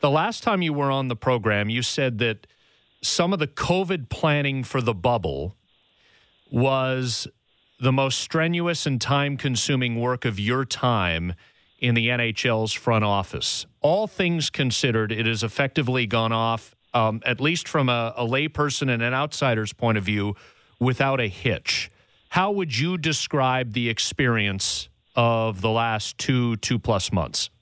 The last time you were on the program, you said that some of the COVID planning for the bubble was the most strenuous and time-consuming work of your time in the NHL's front office. All things considered, it has effectively gone off, at least from a layperson and an outsider's point of view, without a hitch. How would you describe the experience of the last two-plus months?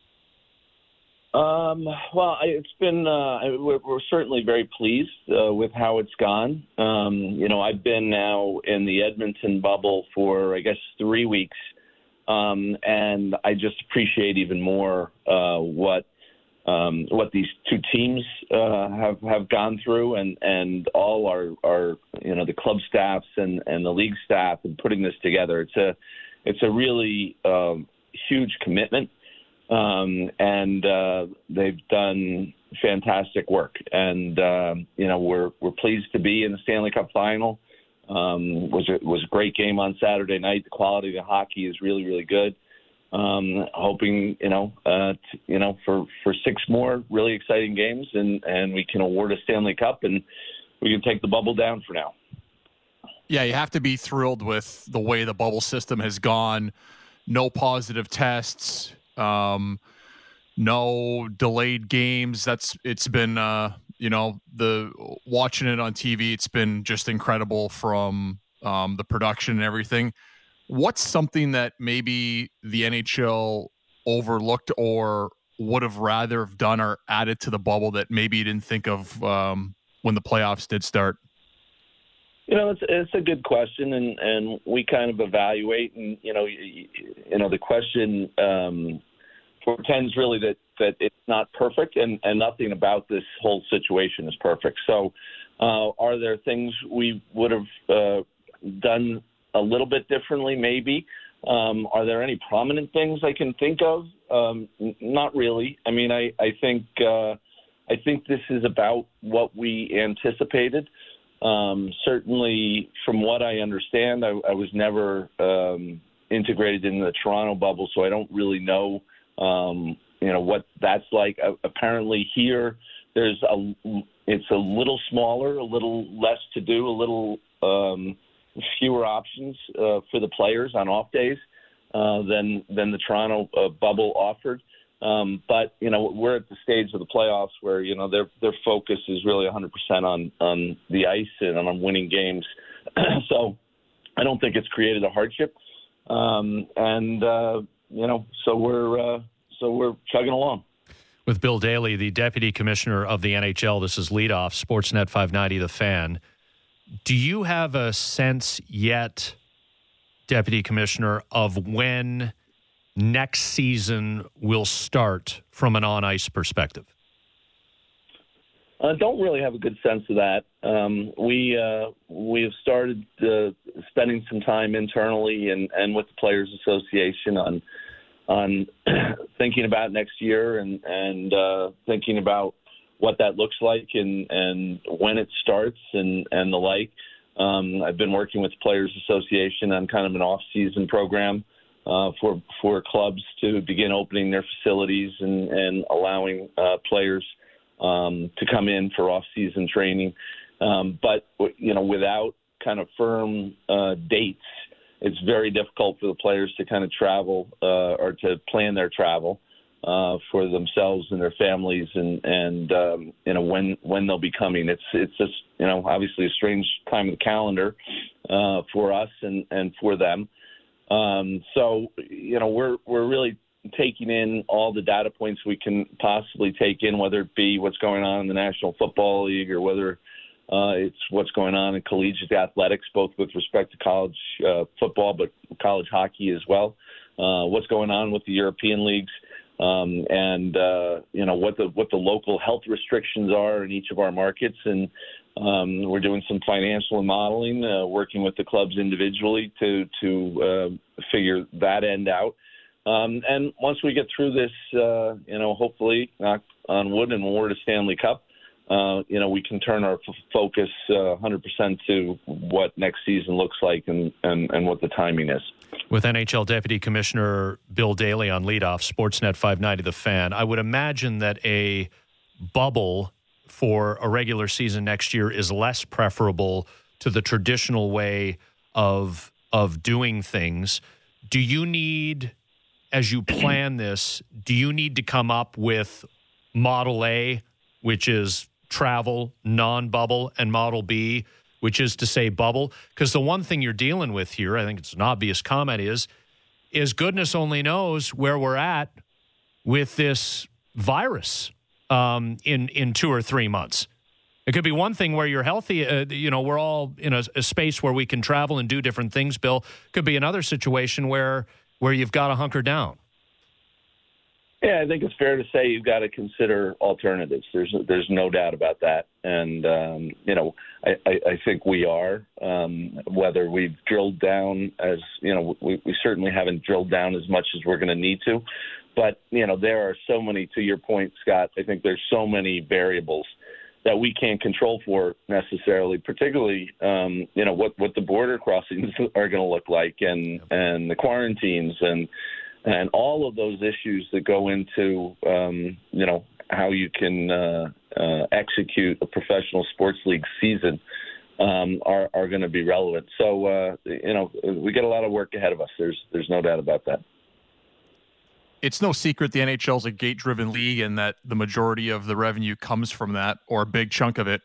Well, it's been, we're certainly very pleased with how it's gone. I've been now in the Edmonton bubble for, I guess, 3 weeks. And I just appreciate even more what these two teams have gone through, and all our the club staffs and the league staff and putting this together. It's a really huge commitment. And they've done fantastic work, and we're pleased to be in the Stanley Cup final. Was a great game on Saturday night. The quality of the hockey is really, really good. Hoping for 6 more really exciting games, and we can award a Stanley Cup, and we can take the bubble down for now. Yeah, you have to be thrilled with the way the bubble system has gone. No positive tests. No delayed games. It's been the watching it on TV. It's been just incredible from the production and everything. What's something that maybe the NHL overlooked or would have rather have done or added to the bubble that maybe you didn't think of when the playoffs did start? It's a good question, and we kind of evaluate, and the question portends really that it's not perfect, and nothing about this whole situation is perfect. So, are there things we would have done a little bit differently? Maybe. Are there any prominent things I can think of? Not really. I mean, I think this is about what we anticipated. Certainly, from what I understand, I was never integrated in the Toronto bubble, so I don't really know, what that's like. Apparently, here it's a little smaller, a little less to do, a little fewer options for the players on off days than the Toronto bubble offered. But we're at the stage of the playoffs where their focus is really 100% on the ice and on winning games. So I don't think it's created a hardship, so we're chugging along. With Bill Daly, the Deputy Commissioner of the NHL, this is Leadoff, Sportsnet 590, The Fan. Do you have a sense yet, Deputy Commissioner, of when next season will start from an on-ice perspective? I don't really have a good sense of that. We have started spending some time internally and with the Players Association on thinking about next year and thinking about what that looks like and when it starts and the like. I've been working with the Players Association on kind of an off-season program for clubs to begin opening their facilities and allowing players to come in for off-season training. But without kind of firm dates, it's very difficult for the players to kind of travel or to plan their travel for themselves and their families and when they'll be coming. It's just, obviously a strange time of the calendar for us and for them. So we're really taking in all the data points we can possibly take in, whether it be what's going on in the National Football League or whether it's what's going on in collegiate athletics, both with respect to college football, but college hockey as well. What's going on with the European leagues, and what the local health restrictions are in each of our markets. And we're doing some financial modeling, working with the clubs individually to figure that end out. And once we get through this, hopefully, knock on wood, and award a Stanley Cup, we can turn our focus 100% to what next season looks like and what the timing is. With NHL Deputy Commissioner Bill Daly on leadoff, Sportsnet 590 The Fan, I would imagine that a bubble for a regular season next year is less preferable to the traditional way of doing things. Do you need, as you plan this, do you need to come up with Model A, which is travel, non-bubble, and Model B, which is to say bubble? Because the one thing you're dealing with here, I think it's an obvious comment, is goodness only knows where we're at with this virus in 2 or 3 months. It could be one thing where you're healthy, we're all in a space where we can travel and do different things, Bill. Could be another situation where you've got to hunker down. Yeah, I think it's fair to say you've got to consider alternatives. There's no doubt about that. And, I think we are, whether we've drilled down as, we certainly haven't drilled down as much as we're going to need to. But, there are so many, to your point, Scott, I think there's so many variables that we can't control for necessarily, particularly, what the border crossings are going to look like and the quarantines and all of those issues that go into, how you can execute a professional sports league season are going to be relevant. So, we got a lot of work ahead of us. There's no doubt about that. It's no secret the NHL is a gate-driven league and that the majority of the revenue comes from that, or a big chunk of it.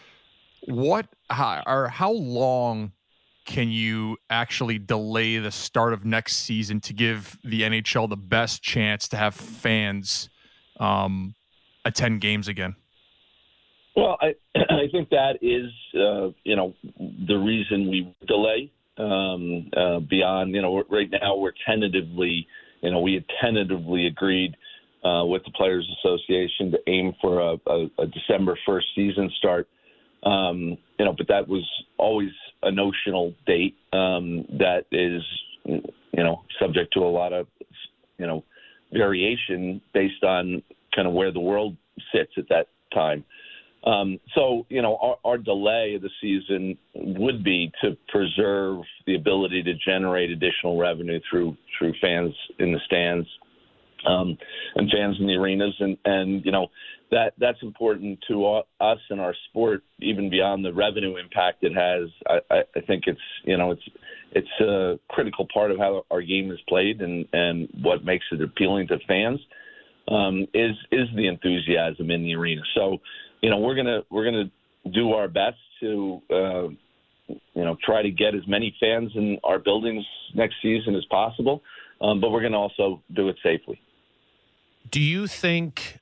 How long can you actually delay the start of next season to give the NHL the best chance to have fans attend games again? Well, I think that is, the reason we delay beyond, right now we're tentatively, we had tentatively agreed with the Players Association to aim for a December 1st season start. But that was always a notional date that is, subject to a lot of, variation based on kind of where the world sits at that time. So, our delay of the season would be to preserve the ability to generate additional revenue through fans in the stands and fans in the arenas. And that's important to us and our sport, even beyond the revenue impact it has. I think it's a critical part of how our game is played and what makes it appealing to fans is the enthusiasm in the arena. So, we're gonna do our best to try to get as many fans in our buildings next season as possible, but we're going to also do it safely. Do you think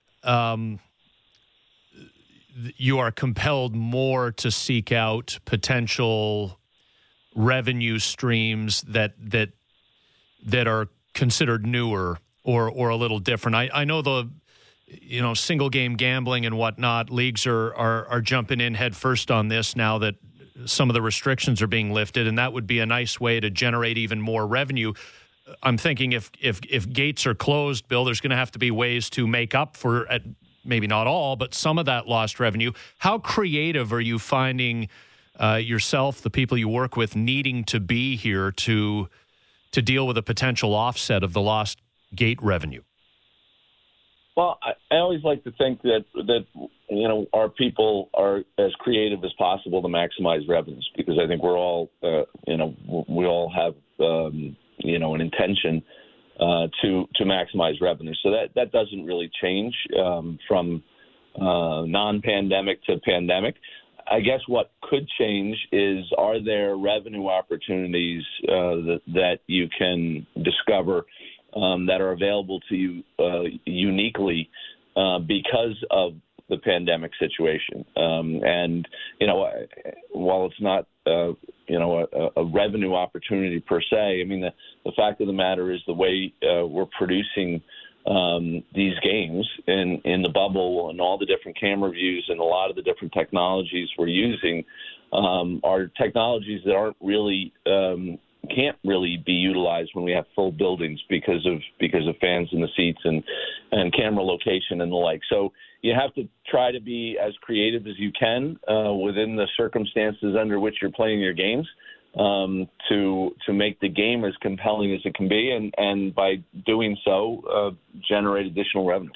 you are compelled more to seek out potential revenue streams that are considered newer or a little different? I know the single game gambling and whatnot, leagues are jumping in head first on this now that some of the restrictions are being lifted, and that would be a nice way to generate even more revenue. I'm thinking if gates are closed, Bill, there's going to have to be ways to make up for, maybe not all, but some of that lost revenue. How creative are you finding yourself, the people you work with, needing to be here to deal with a potential offset of the lost gate revenue? Well, I always like to think that our people are as creative as possible to maximize revenues, because I think we're all we all have an intention to maximize revenue. So that doesn't really change from non-pandemic to pandemic. I guess what could change is, are there revenue opportunities that you can discover that are available to you uniquely because of the pandemic situation. And while it's not a revenue opportunity per se, I mean the fact of the matter is the way we're producing these games in the bubble and all the different camera views and a lot of the different technologies we're using are technologies that aren't really can't really be utilized when we have full buildings because of fans in the seats and camera location and the like. So you have to try to be as creative as you can within the circumstances under which you're playing your games to make the game as compelling as it can be, and by doing so, generate additional revenue.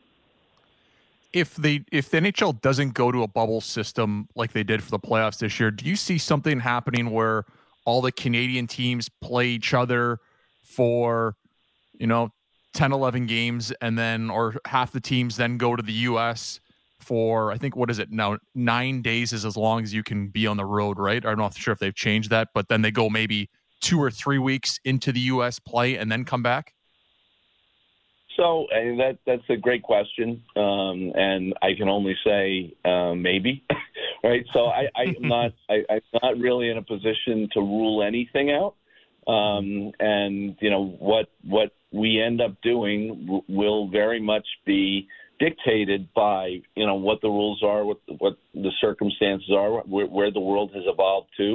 If the NHL doesn't go to a bubble system like they did for the playoffs this year, do you see something happening where all the Canadian teams play each other for, 10, 11 games, and then, or half the teams then go to the U.S. for, I think, what is it now? 9 days is as long as you can be on the road, right? I'm not sure if they've changed that, but then they go maybe 2 or 3 weeks into the U.S. play and then come back? So that's a great question, and I can only say maybe, right? So I'm not really in a position to rule anything out, and what we end up doing will very much be dictated by what the rules are, what the circumstances are, where the world has evolved to,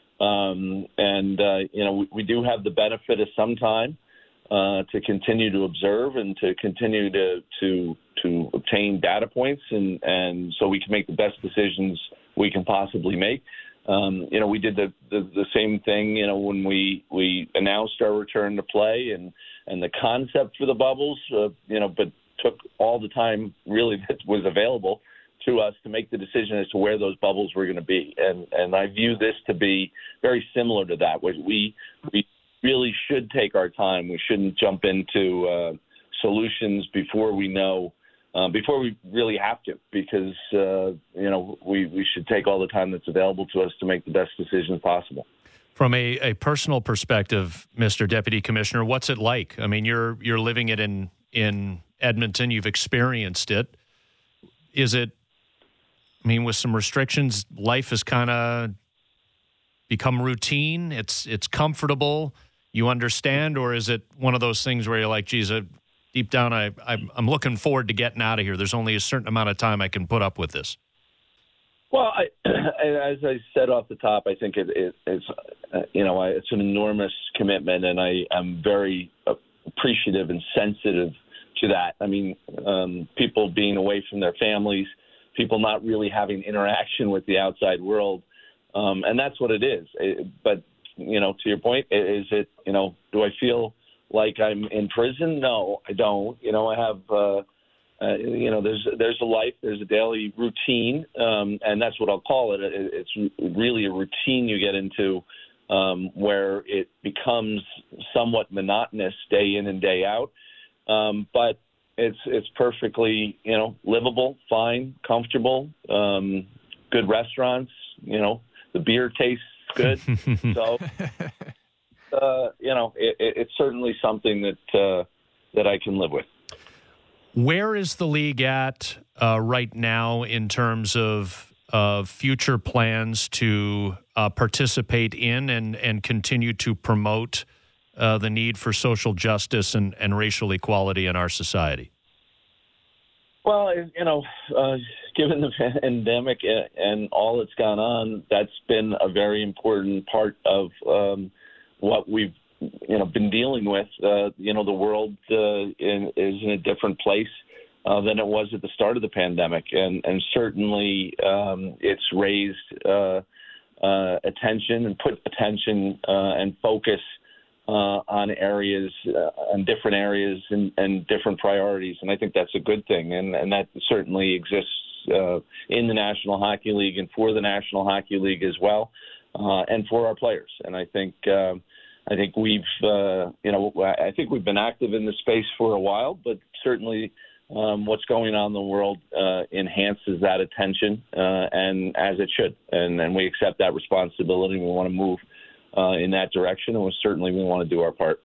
we do have the benefit of some time to continue to observe and to continue to obtain data points, and so we can make the best decisions we can possibly make. We did the same thing, when we announced our return to play and the concept for the bubbles, but took all the time really that was available to us to make the decision as to where those bubbles were going to be. And I view this to be very similar to that, where we really should take our time. We shouldn't jump into solutions before we know, before we really have to, because, we should take all the time that's available to us to make the best decisions possible. From a personal perspective, Mr. Deputy Commissioner, what's it like? I mean, you're living it in Edmonton. You've experienced it. Is it, with some restrictions, life has kind of become routine? It's comfortable. You understand, or is it one of those things where you're like, geez, deep down, I'm looking forward to getting out of here. There's only a certain amount of time I can put up with this. Well, as I said off the top, I think it's an enormous commitment, and I am very appreciative and sensitive to that. People being away from their families, people not really having interaction with the outside world, and that's what it is. But to your point, is it, do I feel like I'm in prison? No, I don't. I have, there's a life, there's a daily routine, and that's what I'll call it. It's really a routine you get into where it becomes somewhat monotonous day in and day out. But it's perfectly, livable, fine, comfortable, good restaurants, the beer tastes good. So, it's certainly something that I can live with. Where is the league at right now in terms of future plans to participate in and continue to promote the need for social justice and racial equality in our society? Well, given the pandemic and all that's gone on, that's been a very important part of what we've been dealing with. The world is in a different place than it was at the start of the pandemic, and certainly it's raised attention and put attention and focus on areas, on different areas and different priorities, and I think that's a good thing, and that certainly exists in the National Hockey League and for the National Hockey League as well, and for our players. And I think we've been active in this space for a while, but certainly what's going on in the world enhances that attention, and as it should, and we accept that responsibility. We want to move in that direction, and we want to do our part.